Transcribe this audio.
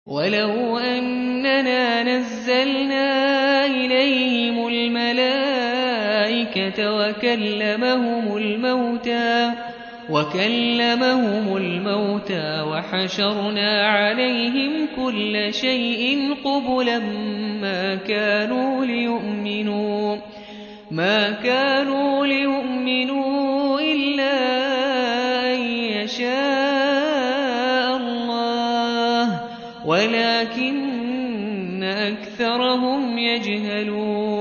وَلَوْ أَنَّنَا نَزَّلْنَا إِلَيْهِمُ الْمَلَائِكَةَ وَكَلَّمَهُمُ الْمَوْتَىٰ وَحَشَرْنَا عَلَيْهِمْ كُلَّ شَيْءٍ قُبُلًا مَّا كَانُوا لِيُؤْمِنُوا إِلَّا أَن يَشَاءَ اللَّهُ وَلَٰكِنَّ أَكْثَرَهُمْ يَجْهَلُونَ